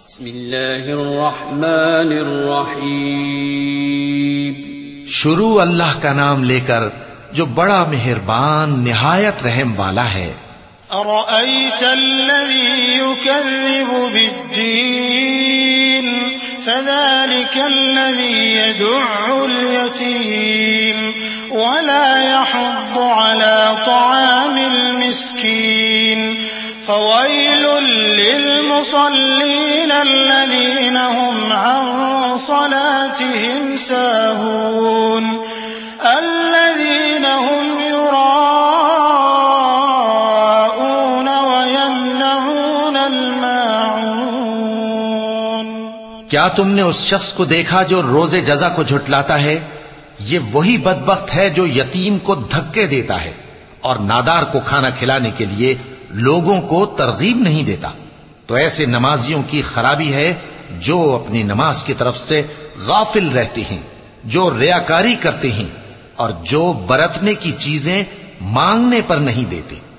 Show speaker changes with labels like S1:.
S1: بسم اللہ الرحمن الرحیم.
S2: شروع اللہ کا نام لے کر جو بڑا مہربان نہایت رحم والا ہے.
S3: أرأيت الذي يكذب بالدين فذلك الذي يدع اليتيم ولا يحض على طعام المسكين فويل للمصلين الذين هم عن صلاتهم ساهون الذين هم يراءون ويمنعون الماعون.
S2: کیا تم نے اس شخص کو دیکھا جو روز جزا کو جھٹلاتا ہے؟ یہ وہی بدبخت ہے جو یتیم کو دھکے دیتا ہے اور نادار کو کھانا کھلانے کے لیے لوگوں کو ترغیب نہیں دیتا. تو ایسے نمازیوں کی خرابی ہے جو اپنی نماز کی طرف سے غافل رہتے ہیں، جو ریاکاری کرتے ہیں اور جو برتنے کی چیزیں مانگنے پر نہیں دیتے.